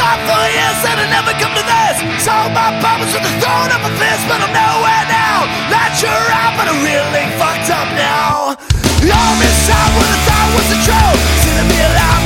fought for years and I never come to this. Solve my problems with the throne of a fist, but I'm nowhere now. Not sure how, but I'm really fucked up now. You all miss out what I thought was the truth. Sitting me alive.